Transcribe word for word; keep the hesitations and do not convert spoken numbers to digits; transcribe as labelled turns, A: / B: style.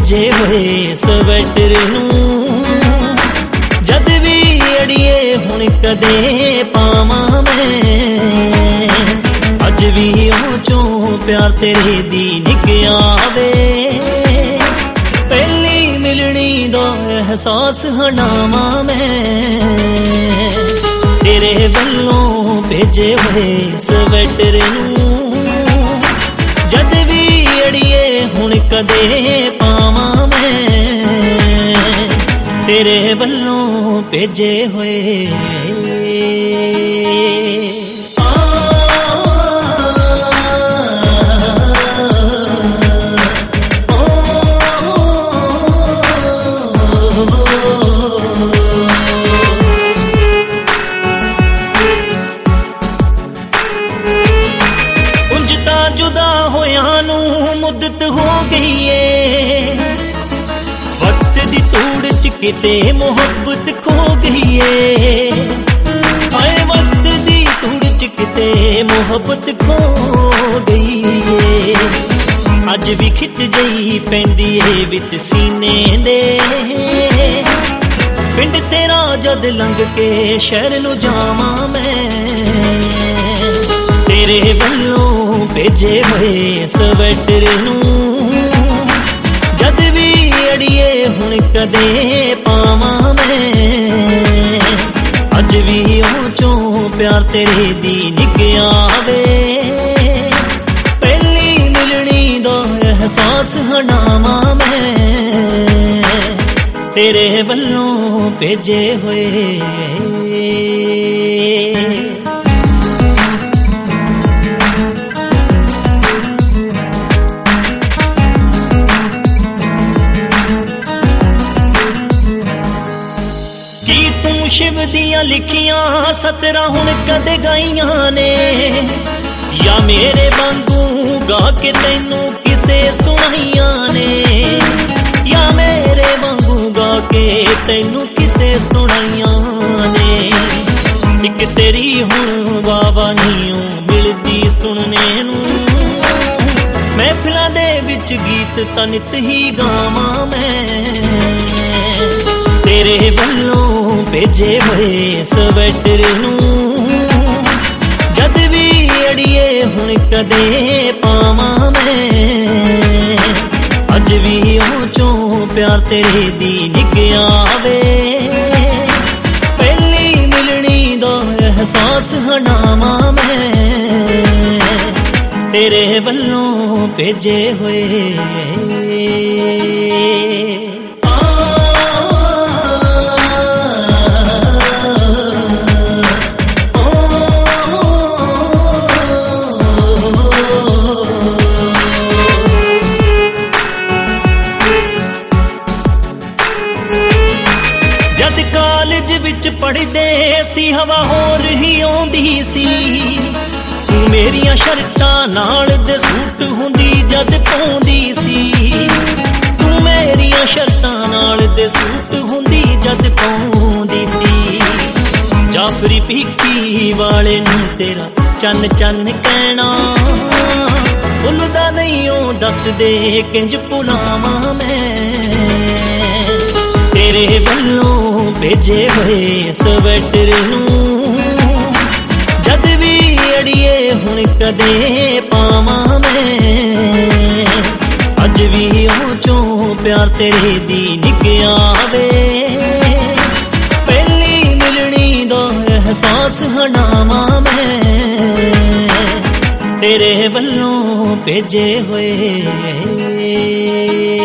A: भेजे हुए स्वेटर नूं जद भी अड़िए हुण कदे पावां मैं अज भी ओह चों प्यार तेरे दी निकया वे पहली मिलनी दा एहसास हनावां मैं तेरे वल्लों भेजे हुए स्वेटर नूं जद भी अड़िए हुण कदे पावां मैं तेरे वल्लों भेजे हुए मुद्दत हो गई है वक्त दी तूड़ च किते मोहब्बत खो गई है आए वक्त दी तूड़ च किते मोहब्बत खो गई है अज भी खिच गई पैंदी है विच सीने दे पिंड तेरा जद लंघ के शहर नूं जावां मैं तेरे वल्लों भेजे हुए स्वेटर नूं जद भी अड़िए हुण कदे पावां मैं अज भी ओह चों प्यार तेरे दी निकया वे पहली मिलनी दा एहसास हनावां मैं तेरे वल्लों भेजे हुए शिव दियां लिखियां सतरा हुण कदे गाइयां ने या मेरे वांगू गा के तैनू किसे सुनाइयां ने या मेरे वांगू गा के तैनू किसे सुनाइयां ने इक तेरी हुण वावा नीओ मिलदी सुनने नूं महफिलां दे विच गीत तनित ही गावां मैं तेरे वल्लों भेजे हुए स्वेटर नूं जद भी अड़िए हुण कदे पावां मैं अज भी ओह चों प्यार तेरे दी निकया वे पहली मिलनी दा एहसास हनावां मैं तेरे वल्लों भेजे हुए पढ़दे सी हवा होर ही आउंदी सी तू मेरियां शर्टां नाल दे सूट हुंदी जद पाउंदी सी तू मेरियां शर्टां नाल दे सूट हुंदी जद पाउंदी सी जाफरी पीकी वाले नूं तेरा चन चन कहना भुलदा नहीं ओ दस दे किंज भुलावां मैं तेरे वल्लों भेजे हुए स्वेटर नूं जद भी अड़िए हुण कदे पावां मैं अज भी ओह चों प्यार तेरे दी निकया वे पहली मिलनी दा एहसास हनावां मैं तेरे वल्लों भेजे हुए